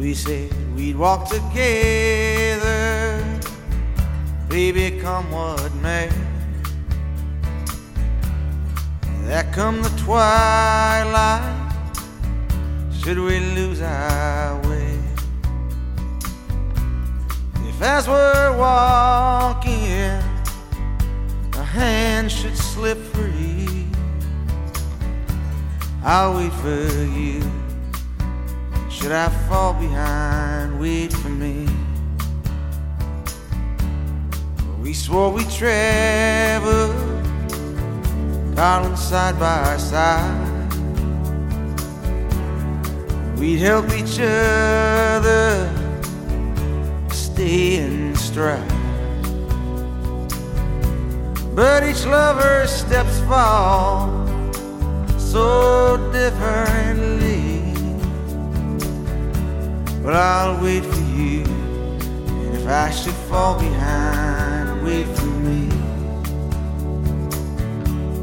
We said we'd walk together, baby, come what may. There come the twilight, should we lose our way. If as we're walking a hand should slip free, I'll wait for you. Should I fall behind, wait for me. We swore we'd travel, darling, side by side. We'd help each other stay in stride. But each lover's steps fall so differently. But I'll wait for you, and if I should fall behind, wait for me.